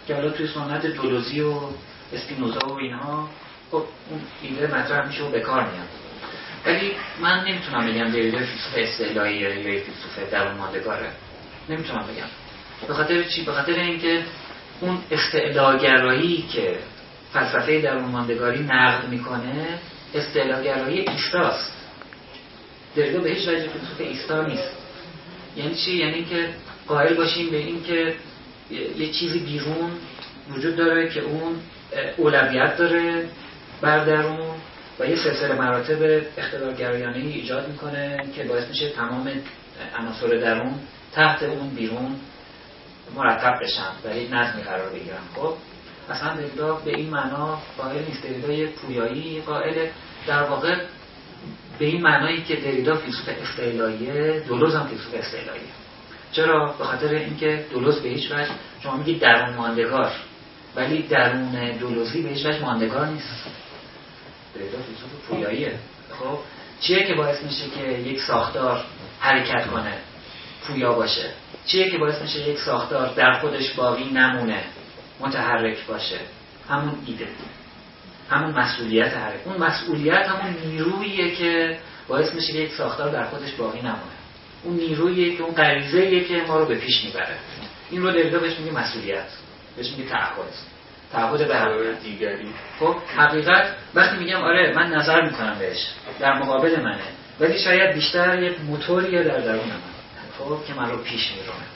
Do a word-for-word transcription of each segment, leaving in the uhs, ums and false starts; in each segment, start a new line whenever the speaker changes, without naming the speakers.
که حالا توی سنت دولوزی و اسپینوزا و اینها خب اون ایده مطرح میشه و به کار میاد. ولی من نمیتونم بگم دریدا فیلسوف اصطلاحیه یا فیلسوف درون ماندگاره. نمیتونم بگم. به خاطر چی؟ به خاطر اینکه اون استعلاگرایی که فلسفه درون ماندگاری نقد میکنه استعلاگرایی ایستاست. دریدا به هیچ وجه فیلسوف ایستا نیست. یعنی چی؟ یعنی اینکه قائل باشیم به این که یه چیزی بیرون وجود داره که اون اولویت داره بر درون و یه سلسله مراتب اقتدارگرایانه ایجاد میکنه که باعث میشه تمام عناصر درون تحت اون بیرون مرتب بشن و یک نظمی قرار بگیرن. خب اصلا دریدا به این معنا قائل نیست. دریدا یه پویایی قائل در واقع به این معنایی که دریدا فیلسوف استعلاییه، دولوز هم فیلسوف استعلاییه. چرا؟ به خاطر اینکه دولوز به هیچ وجه شما میگید درون ماندگار، ولی درون دولوزی به هیچ وجه ماندگار نیست. دریدا فیلسوف پویاییه. خب چیه که باعث میشه که یک ساختار حرکت کنه، پویا باشه؟ چیه که باعث میشه یک ساختار در خودش باقی نمونه، متحرک باشه؟ همون ایده، همون مسئولیت حرکت. اون مسئولیت همون نیروییه که باعث میشه که یک ساختار در خودش باقی نمونه. اون نیروییه که اون غریزه‌ایه که ما رو به پیش میبره. این رو دریدا بهش میگه مسئولیت، بهش میگه تعهد، تعهد به حقیقت دیگری. خب حقیقت وقتی میگم آره من نظر میکنم بهش، در مقابل منه، ولی شاید بیشتر یک موتوریه در درون من، خب که من رو پیش میرونه.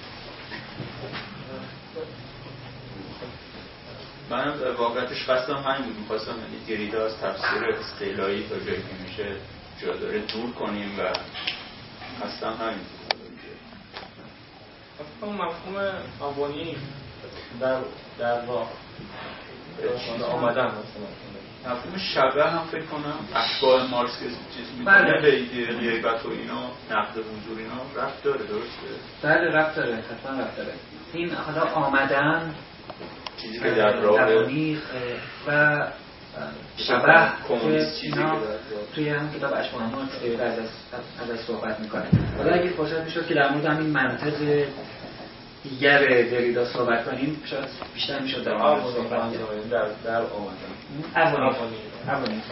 من واقعیتش قصدم همین بود، می‌خواستم یعنی دریدا از تفسیر استعلایی تا جایی که میشه جا داره دور کنیم و قصدم همین بود.
اون مفهوم آوانی در در واقع آمدن مثلا
مفهوم شبه هم فکر کنم اشباح مارکس که چیز می‌کنه به ایده غیبت و اینا، نقد حضور اینا ربط داره، درسته؟
بله ربط داره، حتما ربط داره. این حالا آمدن
چیزی که در راه
و شبه
کمونیست چیزی که
توی هم کتاب اشباح مارکس از ازش صحبت میکنه. حالا اگه فرصت میشد که در مورد همین منطق دیگر دریدا صحبت کنیم شاید بیشتر میشد در مورد صحبت
در در آمدن
اوانی اوانی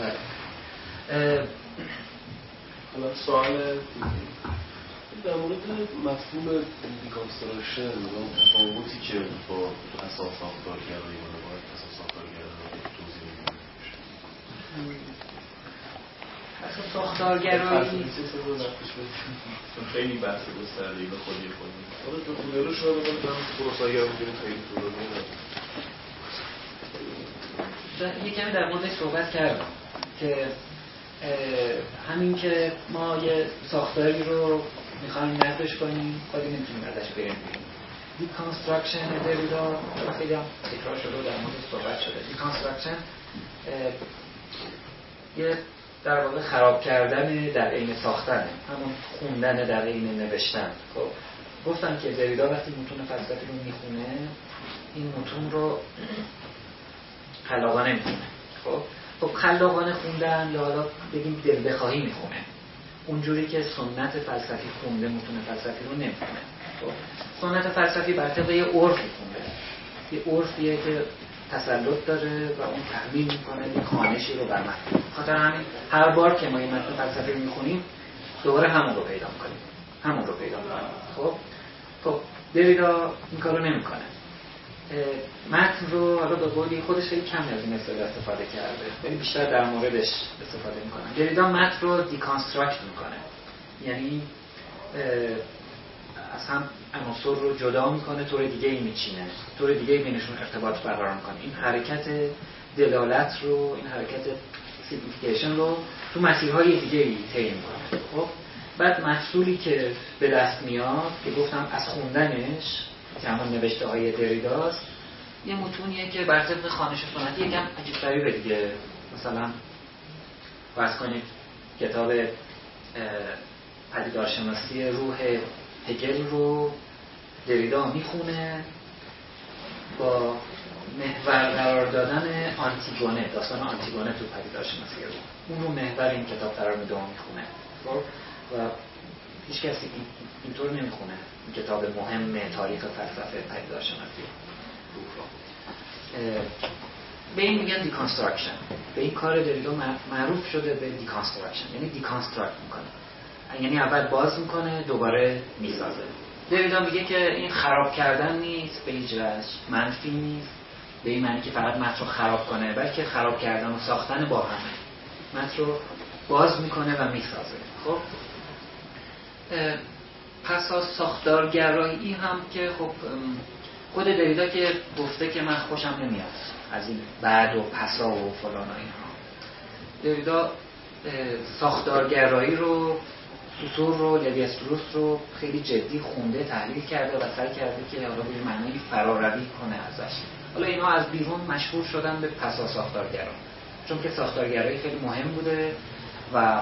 حالا سوال در مورد مفهوم دیکانستراکشن و تفاوتی که با اساس ساختارگرایی و باید اساس ساختارگرایی توضیح میشه.
اساس ساختارگرایی
خیلی بحث گسترده‌ای به خودی خودی. حالا تو خودرو شما بگید من پروساگر می‌گیرم خیلی طولانی.
یه کمی در موردش صحبت کردم که همین که ما یه ساختاری رو میخوایم نقدش کنیم خیلی نمیتونیم ازش بریم بیرون. دیکانستراکشن دریدا خیلی هم تکرار شده و در موردش صحبت شده. دیکانستراکشن یه در واقع خراب کردن در عین ساختنه، همون خوندن در عین نوشتن. خب گفتم که دریدا وقتی متون فلسفی رو میخونه این متون رو خلاقانه میخونه. خب خب خلاقانه خوندن یا حالا بگیم دل بخواهی میخونه، اونجوری که سنت فلسفی خونده متون فلسفی رو نمیخونه. خب سنت فلسفی بر طبق یه عرفی خونده، یه عرفیه که تسلط داره و اون تحمیل میکنه یه خوانشی رو بر متن. خاطر همین هر بار که ما این متن فلسفی رو میخونیم دوباره همون رو پیدا میکنیم، همون رو پیدا میکنیم. خب خب دریدا این کارو نمیکنه. متن رو حالا به قولی خودش خیلی کم از این اصطلاح استفاده کرده، ولی بیشتر در موردش استفاده میکنه. دریدا متن رو دیکانستراکت میکنه، یعنی از هم عناصر رو جدا میکنه، طور دیگه ای میچینه، طور دیگه ای بینشون ارتباط برقرار میکنه. این حرکت دلالت رو، این حرکت سیگنیفیکیشن رو تو مسیرهای دیگه ای طی میکنه. خب بعد محصولی که به دست میاد که گفتم از خوندنش که همون نوشته های دریداست، یه متونیه که بر طبق خوانش سنتی یکم عجیب غریبه دیگه. مثلا فرض کنید کتاب پدیدارشناسی روح هگل رو دریدا میخونه با محور قرار دادن آنتیگونه، داستان آنتیگونه تو پدیدارشناسی روح، اون رو محور این کتاب قرار میده و میخونه. خب و هیچ کسی اینطور نمیخونه این کتاب مهم تاریخ فلسفه پدیدارشناسی روح رو. به این میگن دیکانستراکشن. به این کار دریدا معروف شده به دیکانستراکشن، یعنی دیکانستراکت میکنه، یعنی اول باز میکنه دوباره میسازه. دریدا میگه که این خراب کردن نیست، به هیچ وجه منفی نیست به این معنی که فقط متن رو خراب کنه، بلکه خراب کردن و ساختن با همه، متن رو باز میکنه و میسازه. خب پس از ساختارگرایی هم که خب خود دریدا که گفته که من خوشم نمیاد از این بعد و پسا و فلان و اینها. دریدا ساختارگرایی رو، سوسور رو، لوی-استروس رو خیلی جدی خونده، تحلیل کرده و سعی کرده که حالا به معنی فراروی کنه ازش. حالا اینا از بیرون مشهور شدن به پسا ساختارگرا، چون که ساختارگرایی خیلی مهم بوده و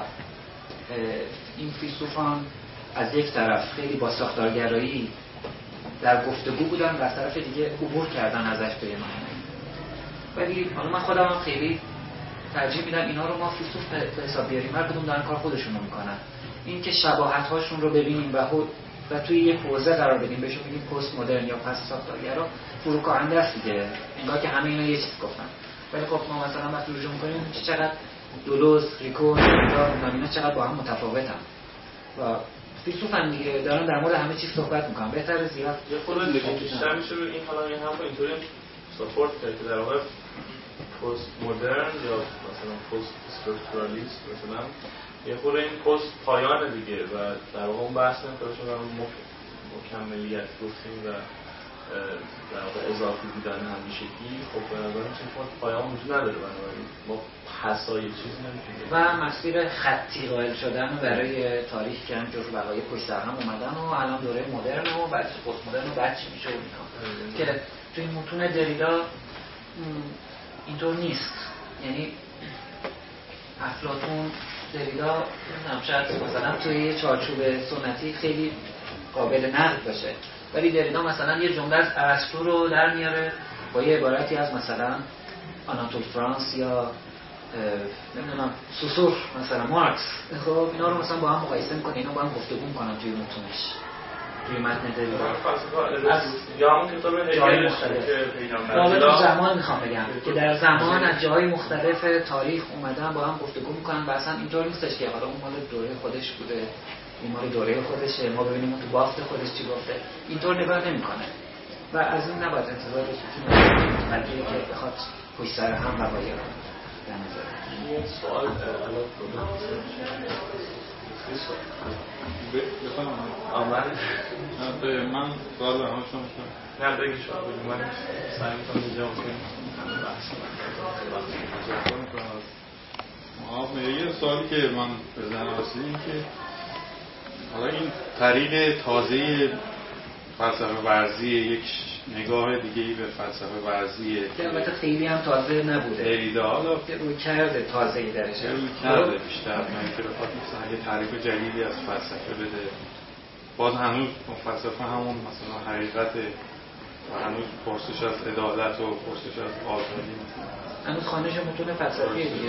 این فیلسوفان از یک طرف خیلی با ساختارگرایی در گفتگو بودن و از طرف دیگه عبور کردن ازش به معنی. ولی حالا من خودم هم خیلی ترجیح میدم اینا رو ما فیلسوف به حساب بیاریم، هر کدوم دارن کار خودشون رو میکنن. این که شباهت هاشون رو ببینیم و و توی یک حوزه قرار بدیم، بهشون میگیم پست مدرن یا پس ساختارگرا، فروکاهنده است دیگه، انگار که همه اینا یه چیز گفتن. ولی خب ما مثلا وقتی رجوع میکنیم چقدر دولوز، ریکو، اینا چقدر با هم متفاوتن و فیلسوفن دیگه، دارن در مورد همه چیز صحبت میکنن. بهتره زیاد
یه خود بیشتر میشه رو این حالا این هم اینطوری ساپورت کرد که در واقع پست مدرن یا مثلا پست استراکچرالیسم مثلا یه خود این پست پایان دیگه و در واقع اون بحث نمیشه رو مکملیت گفتیم و در واقع اضافی بودن همیشگی. خب به نظرم چون پایان وجود نداره، بنابراین ما پسای چیزی نمیتونیم و
مسیر خطی قائل شدن برای تاریخ که هم جزو وقایع پشت سر هم اومدن و الان دوره مدرن و بعد پست مدرن و بعد چی میشه اینا که تو این متون دریدا اینطور نیست. یعنی افلاطون، دریدا نمیدونم شاید مثلا توی یه چارچوب سنتی خیلی قابل نقد باشه، ولی دریدا مثلا یه جمله از ارسطو رو در میاره با یه عبارتی از مثلا آناتول فرانس یا نمیدونم سوسور مثلا مارکس. خب اینا رو مثلا با هم مقایسه میکنه، اینا با هم گفتگو میکنن توی متونش، توی متن دریدا از
یا همون کتاب
جای مختلف در زمان میخوام بگم که در زمان از جای مختلف تاریخ اومدن با هم گفتگو میکنن و اصلا اینطور نیستش که حالا اون مال دوره خودش بوده این مال دوره خودشه ما ببینیم اون تو بافت خودش چی گفته، اینطور نگاه نمیکنه و از این نباید انتظار داشت بلکه که بخواد پشت سر هم وقایع رو در نظر
این سوال الان
بفهم
آمد
نه من سوال دارم شما شما
نه بگی شما بگی من سعی میکنم اینجا کنیم
بحث یه سوالی که من به ذهنم رسید این که حالا این طریق تازه فلسفه ورزی یک نگاه دیگه‌ای به فلسفه ورزی
که البته خیلی هم تازه نبوده
دریدا حالا
روی کرده تازه‌ای درش
روی کرده بیشتر من که بخواد مثلا یه تعریف جدیدی از فلسفه بده، باز هنوز فلسفه همون مثلا حقیقت و هنوز پرسش از عدالت و پرسش از آزادی مثلا
هنوز خوانش متون فلسفی دیگه.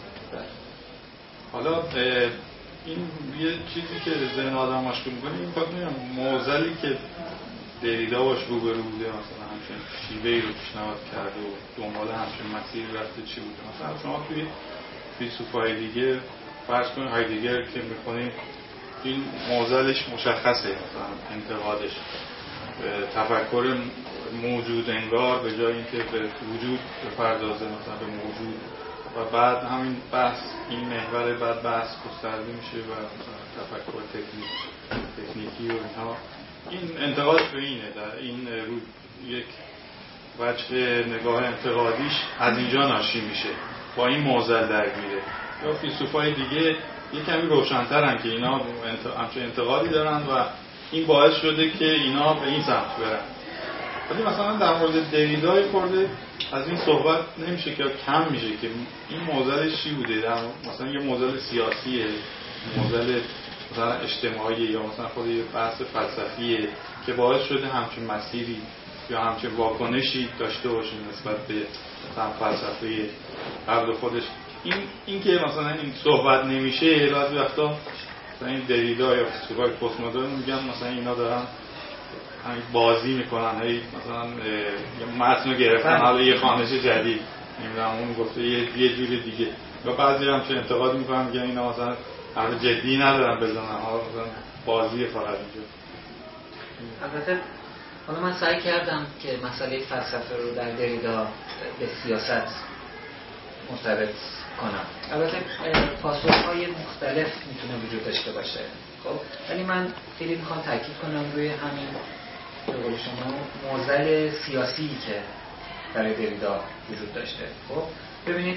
حالا این یه چیزی که ذهن آدم مشغول می‌کنه این فکر می‌کنم معضلی که دریدا باش روبرو بوده، مثلا همچین شیوهی رو پیشنهاد کرده و دنبال همچین مسیری رفته چی بوده. مثلا شما توی فیلسوفای دیگه فرض کنید هایدگر که می‌خونید این معضلش مشخصه، مثلا انتقادش تفکر موجود انگار به جای اینکه به وجود بپردازه مثلا به موجود و بعد همین بحث این محور بعد بحث گسترده میشه و تفکر تکنیک تکنیکی و اینها. این انتقادش به اینه، در این رو یک وجه نگاه انتقادیش از اینجا ناشی میشه، با این معضل درگیره. یا فیلسوفای دیگه یک کمی روشن‌ترن که اینا همچین انتقادی دارن و این باعث شده که اینا به این سمت برن. ولی مثلا در مورد دریدا خورده از این صحبت نمیشه که کم میشه که این معضلش چی بوده، در مثلا یه معضل سیاسیه، معضل مثلا اجتماعی یا مثلا خود یه بحث فلسفیه که باعث شده همچین مسیری یا همچین واکنشی داشته باشه نسبت به مثلا فلسفه قبل خودش. این این که مثلا این صحبت نمیشه بعضی وقتا مثلا این دریدا یا فیلسوفای پست مدرن میگن مثلا اینا دارن بازی میکنن، هی مثلا متن رو گرفتن حالا یه خوانش جدید نمیدونم اون گفته یه یه جور دیگه، یا بعضی هم چه انتقاد میکنن میگن اینا مثلا هر جدی ندارن بزنن، حالا مثلا بازی فقط اینجا.
البته حالا من سعی کردم که مسئله فلسفه رو در دریدا به سیاست مرتبط کنم. البته پاسخ‌های مختلف میتونه وجود داشته باشه، خب ولی من خیلی میخوام تاکید کنم روی همین به قول شما معضل سیاسی که برای دریدا وجود داشته. خب ببینید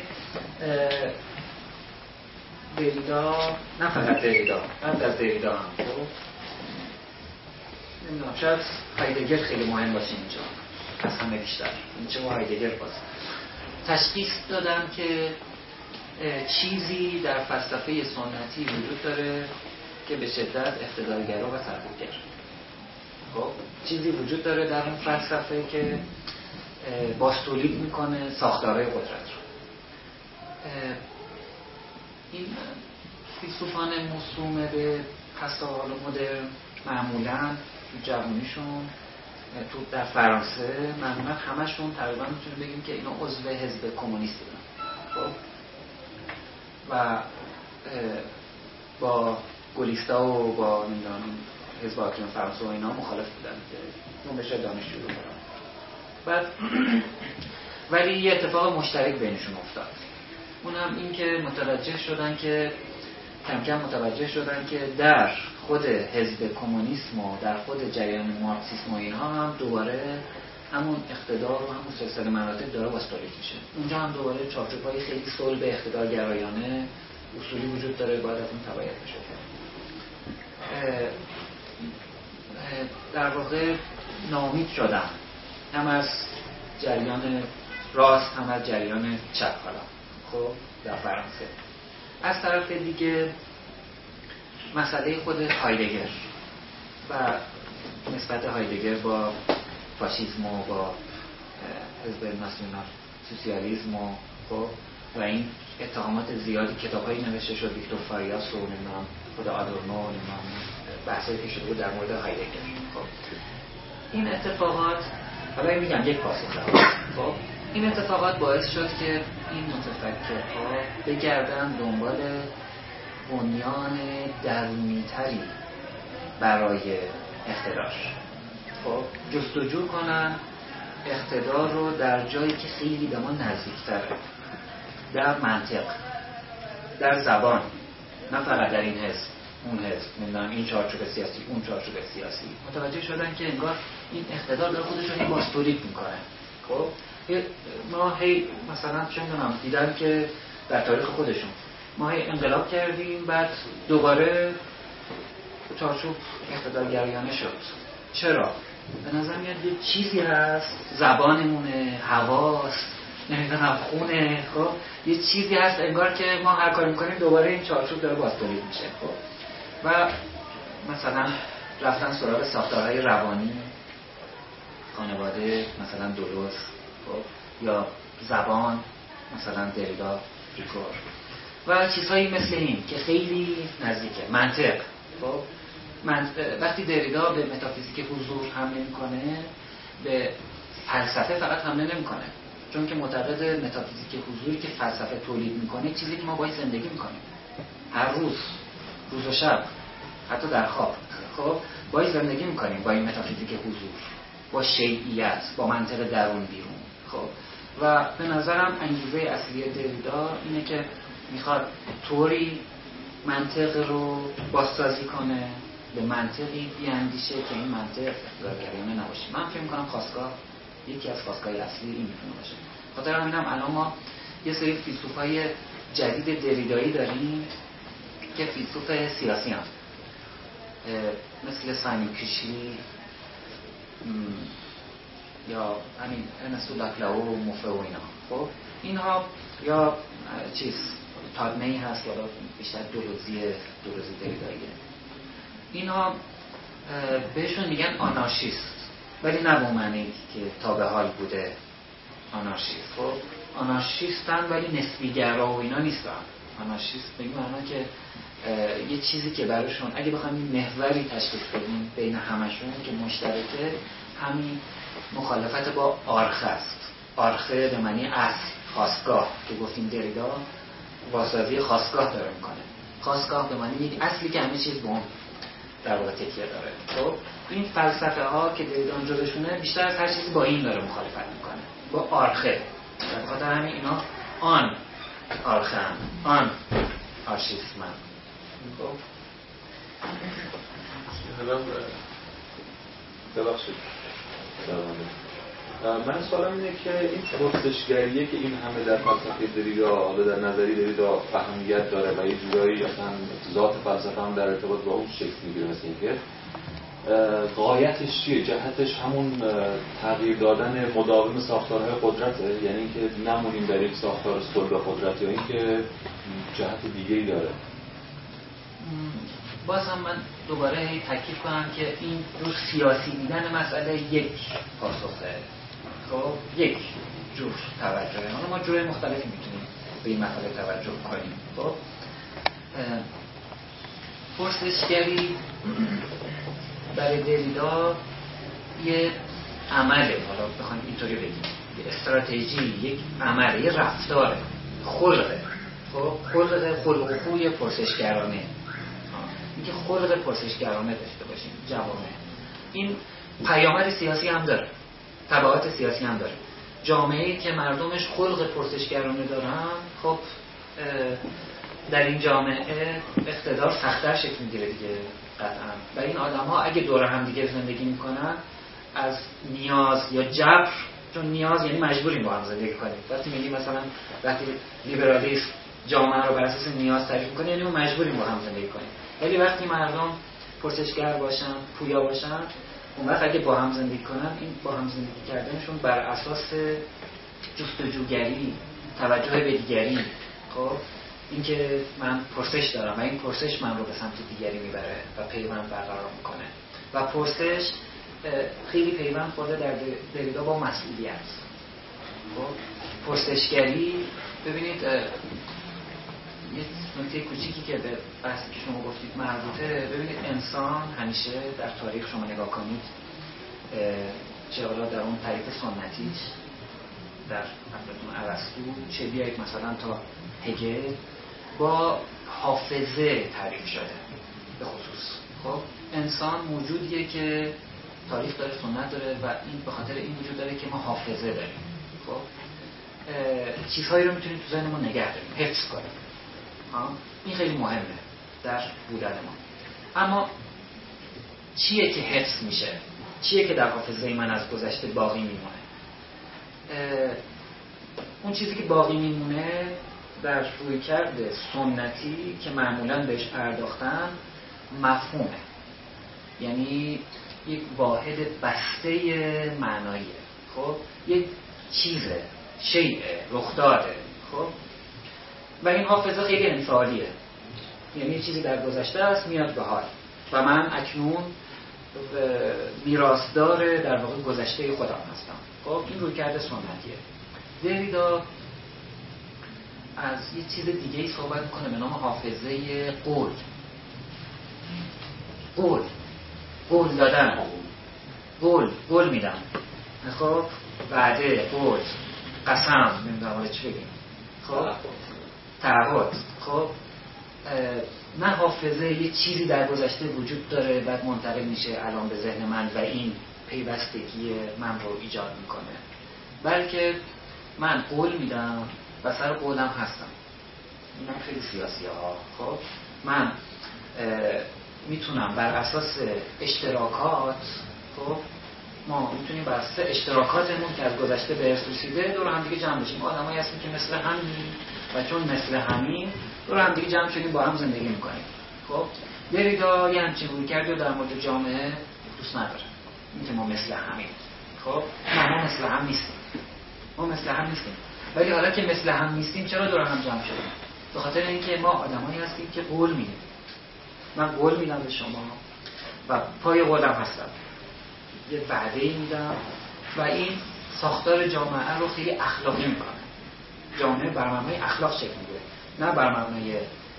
دریدا، نه فقط دریدا، قبل از دریدا هم خب نمیدونم شاید هایدگر خیلی مهم باشه اینجا از همه بیشتر، اینجا با هایدگر باز تشخیص دادم که چیزی در فلسفه سنتی وجود داره که به شدت اقتدارگرا و سرکوبگر. خب چیزی وجود داره در اون فلسفه که باز تولید میکنه ساختارهای قدرت رو. این فیلسوفان موسوم به پسال و مدرن معمولاً تو جوانیشون تو در فرانسه معمولاً همشون تقریبا میتونیم بگیم که اینا عضو حزب کمونیست بودن. خب و با گلیستا و با نمیدونم حزب حاکم فرانسه و اینا مخالف بودن که جنبش دانشجو رو کنن. بعد ولی یه اتفاق مشترک بینشون افتاد، اونم این که متوجه شدن که کم کم متوجه شدن که در خود حزب کمونیسم و در خود جریان مارکسیسم و اینها هم دوباره همون اقتدار و همون سلسله مراتب داره واستولیت میشه. اونجا هم دوباره چارچوب‌های خیلی صلب اقتدارگرایانه اصولی وجود داره، باید از اون تبعیت بشه. در واقع ناامید شدن هم از جریان راست هم از جریان چپ حالا خب در فرانسه. از طرف دیگه مسئله خود هایدگر و نسبت هایدگر با فاشیسم و با حزب ناسیونال سوسیالیسم و خب و این اتهامات زیادی کتاب‌هایی نوشته شد، ویکتور فاریاس و نمیدونم خود آدورنو و نمیدونم بحثایی که شده بود در مورد هایدگر. خب این اتفاقات حالا میگم یک پاسخ خب این اتفاقات باعث شد که این متفکرها بگردن دنبال بنیان درونی‌تری برای اقتدار، خب جستجو کنن اقتدار رو در جایی که خیلی به ما نزدیک‌تره، در منطق، در زبان، نه فقط در این حزب اون حزب نمیدونم این چارچوب سیاسی اون چارچوب سیاسی. متوجه شدن که انگار این اقتدار داره خودش رو هی باستولیت میکنه. خب ما هی مثلا چه میدونم دیدن که در تاریخ خودشون ما هی انقلاب کردیم بعد دوباره چارچوب اقتدارگرایانه شد. چرا؟ به نظر میاد یه چیزی هست، زبانمونه، هواست، نمیدونم خونه، خب یه چیزی هست انگار که ما هر کاری میکنیم دوباره این چارچوب داره باستولیت میشه. خب و مثلا رفتن سراغ ساختارهای روانی خانواده مثلا درست، خب یا زبان مثلا دریدا ریکور و چیزهایی مثل این که خیلی نزدیکه. منطق، خب منطق. وقتی دریدا به متافیزیک حضور حمله میکنه به فلسفه فقط حمله نمیکنه، چون که معتقد متافیزیک حضوری که فلسفه تولید میکنه چیزی که ما باید زندگی میکنیم هر روز، روز و شب، حتی در خواب، خب باید زندگی میکنیم با این متافیزیک حضور، با شیعیت، با منطق درون بیرون. خب و به نظرم انگیزه اصلی دریدا اینه که میخواد طوری منطق رو بازسازی کنه، به منطقی بیاندیشه که این منطق اقتدارگرایانه نباشه. من فکر میکنم خواستگاه یکی از خواستگاه اصلی این میتونه باشه. خاطر همینم الان ما یه سری فیلسوفای جدید دریدایی داریم که فیلسوف سیاسی هم مثل سایمون کشی یا همین ارنستو لاکلاو و موفه و اینا. خب اینها یا چیز تادمی هست یا بیشتر دوروزی دوروزی دریداییه. اینها بهشون میگن آنارشیست، ولی نه به معنی که تا به حال بوده آنارشیست. خب آنارشیستن ولی نسبیگرا و اینا نیستن. آنارشیست به این معنی که یه چیزی که براشون اگه بخوایم محوری تشخیص بدیم بین همشون که مشترکه، همین مخالفت با آرخه است. آرخه به معنی اصل، خاستگاه که گفتیم دریدا واسازی خاستگاه داره میکنه. خاستگاه به معنی یک اصلی که همه چیز به اون در واقع تکیه داره. خب این فلسفه ها که دریدا اونجا بهشونه بیشتر از هر چیزی با این داره مخالفت میکنه، با آرخه. به خاطر همین اینا آن آرخه هم، آن آرشیسم هم. خب
حالا
ببخشید من سوالم اینه که این پرسشگریه که این همه در فلسفه دریدا و در نظری دریدا اهمیت داره و یه جورایی اصلا ذات فلسفه هم در ارتباط با اون شکل میگیره، مثل اینکه غایتش چیه؟ جهتش همون تغییر دادن مداوم ساختارهای قدرته، یعنی اینکه نمونیم در یک ساختار صلب قدرت، یا اینکه جهت دیگه‌ای داره؟
باز هم من دوباره هی تاکید کنم که این جور سیاسی دیدن مسئله یک پاسخه، خب یک جور توجهه. حالا ما جور مختلفی میتونیم به این مسئله توجه کنیم. خب پرسشگری برای دریدا یه عمله، حالا بخوایم اینطوری بگیم یه استراتژی، یک عمله، یه رفتاره، خلقه. خب خلق خلق خوی پرسشگرانه، اینکه خلق پرسشگرانه داشته باشیم جوامع. این پیامد سیاسی هم داره، تبعات سیاسی هم داره. جامعه‌ای که مردمش خلق پرسشگرانه دارن، خب در این جامعه اقتدار سخت‌تر شکل میگیره دیگه قطعا. و این آدم‌ها اگه دور هم دیگه زندگی میکنن از نیاز یا جبر، چون نیاز یعنی مجبوریم با هم زندگی کنیم. وقتی میگیم مثلا وقتی لیبرالیسم جامعه رو بر اساس نیاز تعریف میکنه، یعنی ما مجبوریم با هم زندگی کنیم. ولی وقتی مردم پرسشگر باشن، پویا باشن، اون وقت اگه با هم زندگی کنن، این با هم زندگی کردنشون بر اساس جستجوگری، توجه به دیگری، خب اینکه من پرسش دارم و این پرسش من رو به سمت دیگری میبره و پیوند برقرار میکنه. و پرسش خیلی پیوند خورده در دریدا با مسئولیت. خب پرسشگری، ببینید یه نکته کوچیکی که به بحثی که شما گفتید مربوطه، ببینید انسان همیشه در تاریخ شما نگاه کنید، چه حالا در اون تعریف سنتیش در افلاطون ارسطو، چه بیایید مثلا تا هگل، با حافظه تعریف شده به خصوص. خب انسان موجودیه که تاریخ داره، سنت داره و این به خاطر این وجود داره که ما حافظه داریم. خب چیزهایی رو میتونیم تو ذهنمون نگه داریم، حفظ کنیم. این خیلی مهمه در بودن ما. اما چیه که حفظ میشه؟ چیه که در حافظه من از گذشته باقی میمونه؟ اون چیزی که باقی میمونه در رویکرد سنتی که معمولاً بهش پرداختن مفهومه، یعنی یک واحد بسته معناییه. خب یک چیزه، شیء، رخداده. خب و این حافظه خیلی انفعالیه، یعنی چیزی در گذشته است میاد به حال و من اکنون میراثدار در واقع گذشته خودم هستم. خب این رویکرد سنتیه. دریدا از یه چیز دیگه ای صحبت میکنه به نام حافظه قول. قول قول دادن، قول قول میدم، خب وعده، قول، قسم، نمیدونم حالا چی بگیم، خب تعهد. خب نه حافظه یه چیزی در گذشته وجود داره بعد منتقل میشه الان به ذهن من و این پیوستگی من رو ایجاد میکنه، بلکه من قول میدم و سر قولم هستم. اینم خیلی سیاسی ها. خب من میتونم بر اساس اشتراکات، خب ما میتونیم بر اساس اشتراکاتمون که از گذشته به ارث رسیده دور هم دیگه جمع بشیم. آدمایی هستیم که مثل همین و چون مثل همین دور هم دیگه جمع شدیم با هم زندگی میکنیم. خب دریدا یه همچین رویکردی رو در مورد جامعه دوست نداره، اینکه ما مثل همین. خب نه، ما مثل هم نیستیم، ما مثل هم نیستیم. ولی حالا که مثل هم نیستیم چرا دور هم جمع شدیم؟ به خاطر اینکه ما آدمایی هستیم که قول میدیم. من قول میدم به شما و پای قولم هستم، یه وعده میدم و این ساختار جامعه رو خیلی اخلاقی میکنه. جامعه بر مبنای اخلاق شکل میگیره، نه بر مبنای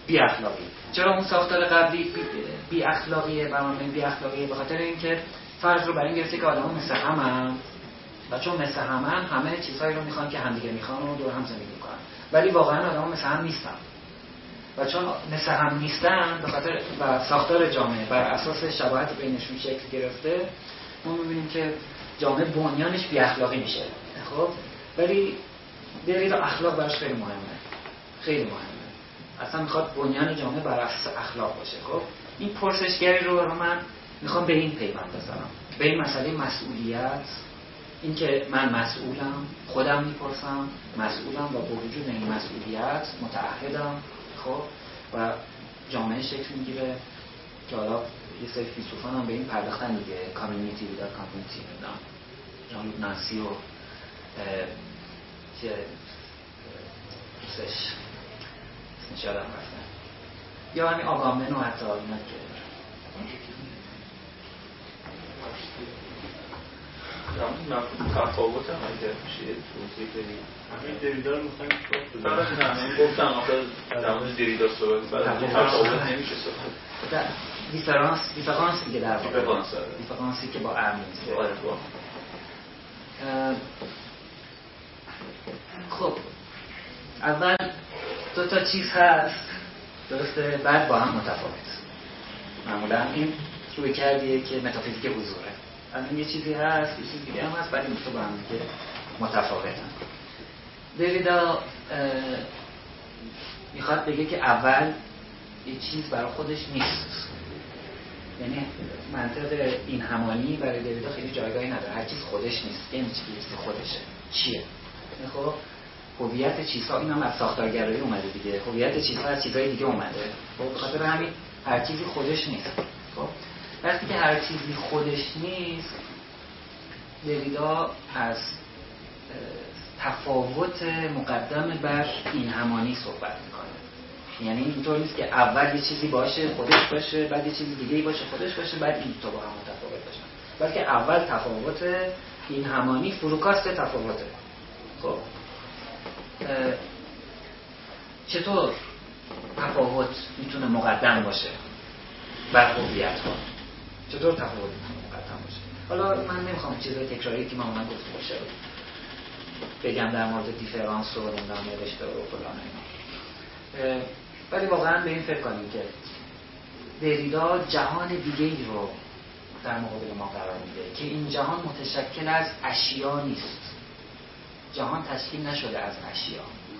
بی اخلاقی. چرا اون ساختار قبلی بی, بی اخلاقیه و من بی اخلاقیه؟ به خاطر اینکه فرض رو برای این گرفته که آدم‌ها مثل همن و چون مثل همن همه چیزهایی رو میخوان که همدیگه میخوان و دور هم زندگی میکنن، ولی واقعا آدم‌ها مثل هم نیستن و چون مثل هم نیستن به خاطر و ساختار جامعه بر اساس شباهت بینشون شکل گرفته، ما میبینیم که جامعه بنیانش بی اخلاقی میشه. خب ولی دریدا اخلاق براش خیلی مهمه، خیلی مهمه. اصلا میخواد بنیان جامعه بر اساس اخلاق باشه. خب این پرسشگری رو رو من میخوام به این پیوند بزنم، به این مسئله مسئولیت، این که من مسئولم، خودم میپرسم مسئولم و با وجود این مسئولیت متعهدم. خب و جامعه شکل میگیره که حالا یه سری فیلسوفان هم به این پرداختن دیگه، کامیونیتی ویدار کامیونیتی میدونم، جان لوک نانسی و چه دوستش اسمش یادم رفته، یا همین آگامبن و حتی اینا که
تفاوت هم اگر میشه توضیح بدید.
همین دریدا رو میخوایم
فقط نه گفتم آخه در مورد دریدا صحبت بعد تفاوت نمیشه صحبت.
دیفرانس دیفرانس دیگه در واقع
دیفرانس
دیفرانسی که با ام نیست. خب اول دو تا چیز هست درسته، بعد با هم متفاوت. معمولا این روی کردیه که متافیزیک حضوره. الان یه چیزی هست، یه چیز دیگه هم هست، بعد این تو با هم دیگه متفاوتن. دریدا میخواد بگه که اول یه چیز برای خودش نیست، یعنی منطق این همانی برای دریدا خیلی جایگاهی نداره. هر چیز خودش نیست، یعنی چیزی خودشه چیه؟ خب هویت چیزها این هم از ساختارگرایی اومده دیگه، هویت چیزها از چیزهای دیگه اومده. خب به خاطر همین هر چیزی خودش نیست. خب وقتی که هر چیزی خودش نیست، دریدا از تفاوت مقدم بر این همانی صحبت میکنه. یعنی اینطور نیست که اول یه چیزی باشه خودش باشه، بعد یه چیزی دیگه‌ای باشه خودش باشه، بعد این تو با هم متفاوت باشن، بلکه اول تفاوت این همانی فروکاست تفاوته. خب چطور تفاوت میتونه مقدم باشه بر هویت ها؟ چطور تفاوت میتونه مقدم باشه؟ حالا من نمیخوام چیزای تکراری که ما من گفته باشه بگم در مورد دیفرانس و نمیدونم نوشته و فلان اینا، ولی واقعا به این فکر کنیم که دریدا جهان دیگه‌ای رو در مقابل ما قرار میده که این جهان متشکل از اشیا نیست. جهان تشکیل نشده از اشیا،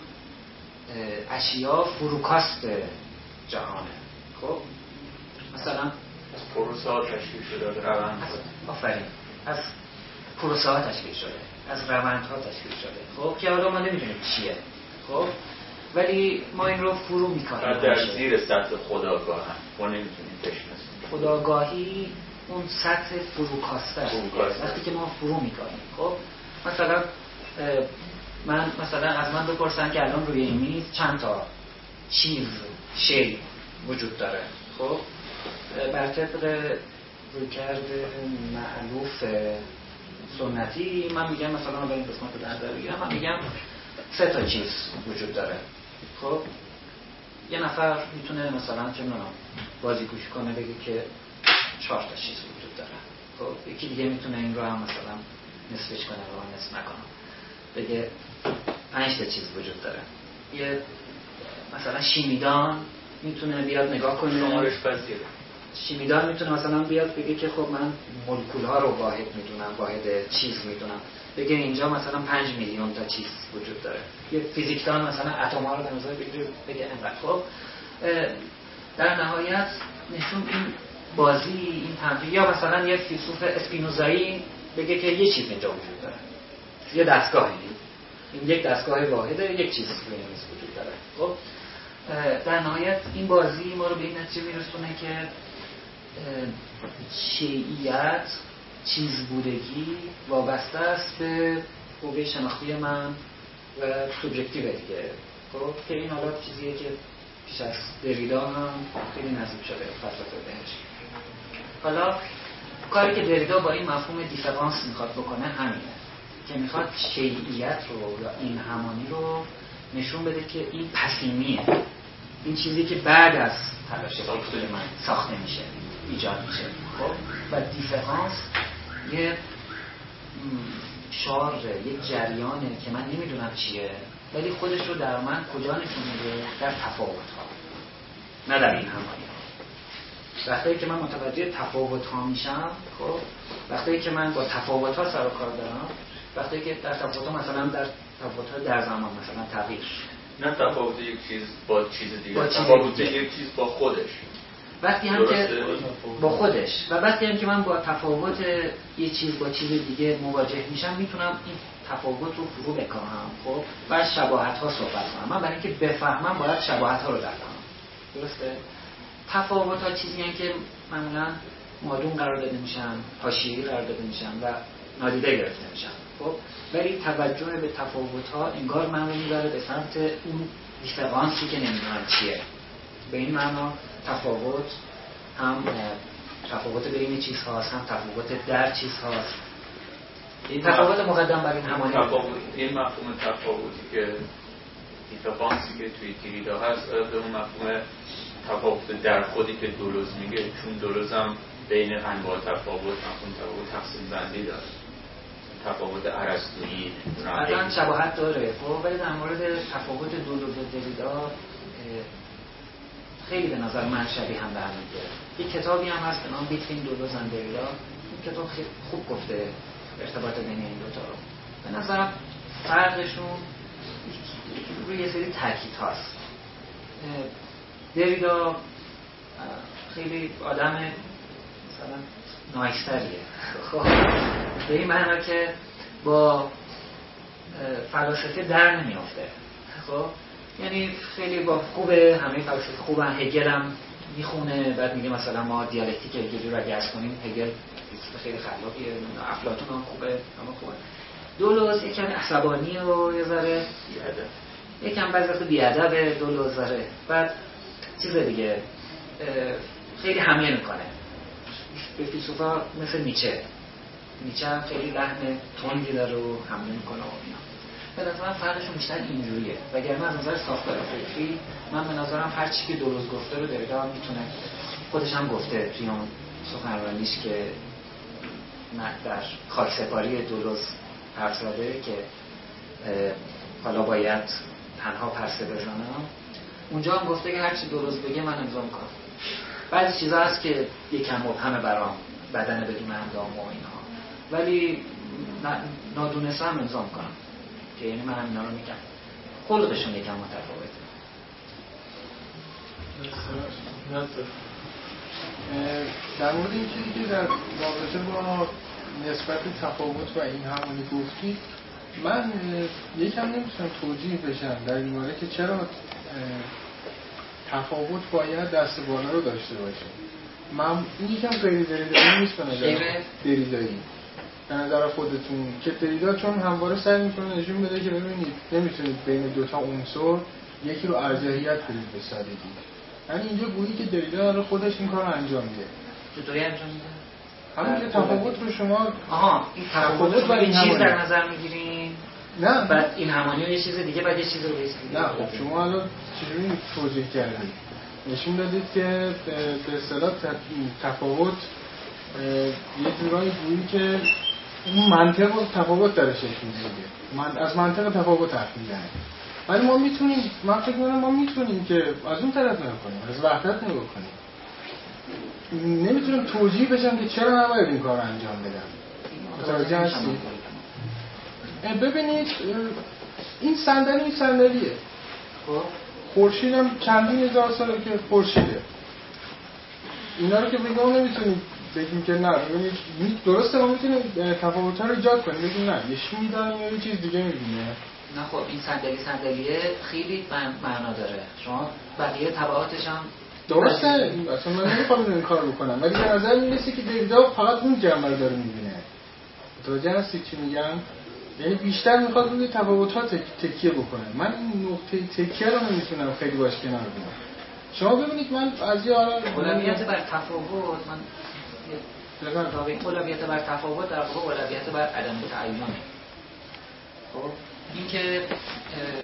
اشیا فروکاست جهانه. خب مثلا
از پروسه ها تشکیل شده، روند
آفرین از پروسه ها تشکیل شده، از روند ها تشکیل شده. خب که حالا ما نمیدونیم چیه، خب ولی ما این رو فرو میکنیم
در زیر سطح خودآگاه هم ما نمیتونیم بشناسیم.
خودآگاهی اون سطح فروکاسته است. وقتی که ما فرو میکنیم، خب مثلا من مثلا از من بپرسن که الان روی این میز چند تا چیز شی وجود داره، خب بر طبق رویکرد مألوف سنتی من میگم مثلا من این قسمت رو در نظر بگیرم، من میگم سه تا چیز وجود داره. خب یه نفر میتونه مثلا چه میدونم بازی گوش کنه بگه که چهار تا چیز وجود داره. خب یکی دیگه میتونه این رو هم مثلا نصفش کنه و نصف نکنه بگه پنج تا چیز وجود داره. یه مثلا شیمیدان میتونه بیاد نگاه کنه،
شمارش پذیره.
شیمیدان میتونه مثلا بیاد بگه که خب من مولکول ها رو واحد میدونم، واحد چیز میدونم، بگه اینجا مثلا پنج میلیون تا چیز وجود داره. یه فیزیکدان مثلا اتم ها رو در نظر بگیره بگه انقدر. خب در نهایت نشون این بازی این تمثیل، یا مثلا یه فیلسوف اسپینوزایی بگه که یه چیز اینجا وجود داره، یه دستگاهی، این یک دستگاه واحده، یک چیز روی میز وجود داره. خب در نهایت این بازی ما رو به این نتیجه میرسونه که شیعیت، چیز بودگی وابسته است به قوه شناختی من و سوبژکتیو دیگه. خب که این حالا چیزیه که پیش از دریدا هم خیلی نزدیک شده فلسفه بهش. حالا کاری که دریدا با این مفهوم دیفرانس میخواد بکنه همینه که میخواد شیعیت رو یا این همانی رو نشون بده که این پسیمیه، این چیزی که بعد از تلاش فکری من ساخته میشه، ایجاد میشه. خب و دیفرانس یه شارژه، یه جریانه که من نمیدونم چیه، ولی خودش رو در من کجا نشون میده؟ در تفاوت‌ها، نه در این همانی. وقتی که من متوجه تفاوت‌ها میشم، خب وقتی که من با تفاوت‌ها سر و کار دارم، وقتی که در تفاوت‌ها مثلا در تفاوت‌ها در زمان مثلا تغییر،
نه تفاوت یک چیز با چیز دیگه،
با چیز
تفاوت
دیگه.
یک چیز با خودش،
وقتی هم که
درسته؟
با خودش و وقتی هم که من با تفاوت یه چیز با چیز دیگه مواجه میشم، میتونم این تفاوت رو فرو بکنم، خب و شباهت‌ها صحبت کنم. من برای اینکه بفهمم باید شباهت‌ها رو درک کنم. درسته؟ تفاوت‌ها چیزی هستند که معمولاً مادون قرار داده میشن، حاشیه‌ای قرار داده میشن و نادیده گرفته میشن. خب ولی توجه به تفاوت‌ها انگار من رو میبره به سمت اون دیفرانسی که نمیدونم چیه. به این معنا تفاوت هم تفاوت بین چیزهاست، هم تفاوت در چیزهاست. این تفاوت مقدم بر این همانی.
تفاوت، این مفهوم تفاوتی که دیفرانسی که توی تریدا هست، به اون مفهوم تفاوت در خودی که دولوز میگه، چون دولوز هم بین انواع تفاوت مفهوم تفاوت تقسیم بندی داره، تفاوت ارسطویی
اصلا شباهت داره. خب ولی در مورد تفاوت دولوز و دریدا خیلی به نظر من شبیه هم برمیگرده. یک کتابی هم هست به نام بیتوین دولوز و دریدا. این کتاب خیلی خوب گفته ارتباط بین این دو تا رو. به نظرم فرقشون روی یه سری تاکید هست. دریدا خیلی آدم مثلا نایستریه، خب به این معنی که با فلاسفه در نمیافته. خب یعنی خیلی با خوبه، همه فلاسفه خوبن، هگل هم میخونه، بعد میگه مثلا ما دیالکتیک هگلی رو اگه عرض کنیم هگل خیلی خلاقیه، افلاطون هم خوبه، همه خوبه. دولوز یکم عصبانی و یه ذره بی‌ادب، یکم بعضی وقت بی‌ادبه دولوز ذره، بعد چیز دیگه خیلی حمله میکنه به فیلسوفا مثل نیچه. نیچه هم خیلی لحن تندی داره و حمله میکنه و اینا. به نظرم فرقشون بیشتر اینجوریه. وگرنه از نظر ساختار فکری من به نظرم هر چی که دولوز گفته رو دریدا هم میتونه، خودش هم گفته توی اون سخنرانیش که در خاکسپاری دولوز حرف زده که حالا باید تنها پرسه بزنم. اونجا هم گفته که هر چی دولوز بگه من امضا میکنم. بعضی چیزا هست که یکم مبهمه برام، بدن بدون اندام و اینها، ولی نادونسته هم امضا میکنم که یعنی من همینا رو میگم. خلقشون یکم متفاوته.
در مورد این چیزی که در رابطه با نسبت تفاوت و این همونی گفتی، من یکم نمیتونم توجیه بشم در این مورد که چرا تفاوت باید دست بالا رو داشته باشه. من این یکم غیر دریدایی نیست به نظر دریدایی به نظر خودتون که دریدا چون همواره سعی میکنه نشون بده که ببینید نمیتونید بین دوتا عنصر یکی رو ارجحیت بدید به سادگی. یعنی اینجا گویی که دریدا داره خودش این کار رو انجام میده.
چطوری انجام میده؟
همون که تفاوت رو شما
آها این تفاوت رو این چیز در نظر میگیرین؟
نه
بعد این همانی رو یه چیز دیگه، بعد یه چیز رو بهش
نه. خب شما الان چجوری توجیه کردید؟ نشون دادید که به اصطلاح تفاوت یه جورایی گویی که اون منطق و تفاوت داره شکل میگیره. من از منطق تفاوت حرف میزنم. ولی ما میتونیم، من فکر می‌کنم ما میتونیم که از اون طرف نگاه کنیم، از وحدت نگاه کنیم. نمیتونم توجیه بشم که چرا نباید این کار انجام بدم. متوجه هستید؟ ببینید این صندلی این صندلیه. خب خورشید هم چندین هزار ساله که خورشیده. اینا رو که بگم نمیتونیم بگیم که نه. ببینید درسته ما میتونیم تفاوت‌ها رو ایجاد کنیم، بگیم نه یه چیزی می‌دونیم یا یه چیز دیگه می‌بینه.
نه خب این صندلی صندلیه خیلی معنا داره. شما بقیه تبعاتش هم
درسته. اصلا من نمیخوام این کار بکنم، ولی به نظر میرسه که دریدا فقط اون جنبه رو داره می‌بینه. متوجه هستید چی میگم؟ یعنی بیشتر میخواد روی تفاوت‌ها تکیه بکنه. من این نقطه تکیه رو نمیتونم خیلی باش کنار بیام. شما ببینید من از یه آرا
اولویت بر تفاوت، من بگم اولویت بر تفاوت در واقع اولویت بر عدم تعیینه. خب این که